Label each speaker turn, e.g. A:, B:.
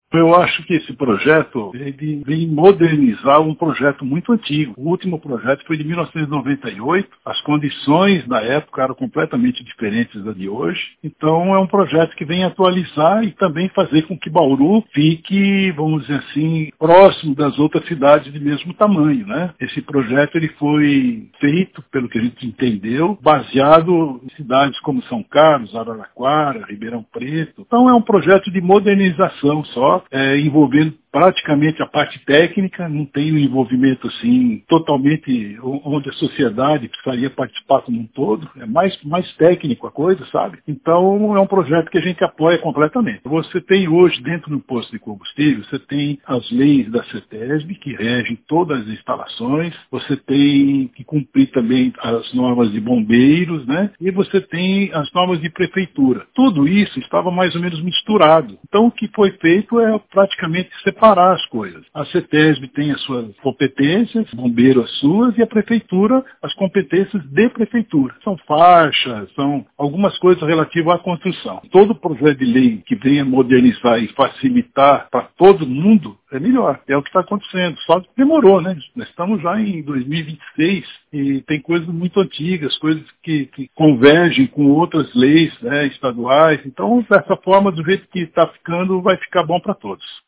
A: Eu acho que esse projeto ele vem modernizar um projeto muito antigo. O último projeto foi de 1998. As condições da época eram completamente diferentes da de hoje. Então é um projeto que vem atualizar e também fazer com que Bauru fique, vamos dizer assim, próximo das outras cidades de mesmo tamanho, né? Esse projeto ele foi feito, pelo que a gente entendeu, baseado em cidades como São Carlos, Araraquara, Ribeirão Preto. Então é um projeto de modernização só, envolvendo praticamente a parte técnica, não tem um envolvimento assim totalmente onde a sociedade precisaria participar como um todo, é mais técnico a coisa, sabe? Então é um projeto que a gente apoia completamente. Você tem hoje dentro do posto de combustível, você tem as leis da CETESB que regem todas as instalações, você tem que cumprir também as normas de bombeiros, né? E você tem as normas de prefeitura. Tudo isso estava mais ou menos misturado. Então o que foi feito é praticamente separar as coisas. A CETESB tem as suas competências, o bombeiro as suas e a prefeitura as competências de prefeitura. São faixas, são algumas coisas relativas à construção. Todo projeto de lei que venha modernizar e facilitar para todo mundo é melhor. É o que está acontecendo. Só que demorou, né? Nós estamos já em 2026 e tem coisas muito antigas, coisas que convergem com outras leis, né, estaduais. Então, dessa forma, do jeito que está ficando, vai ficar bom para todos.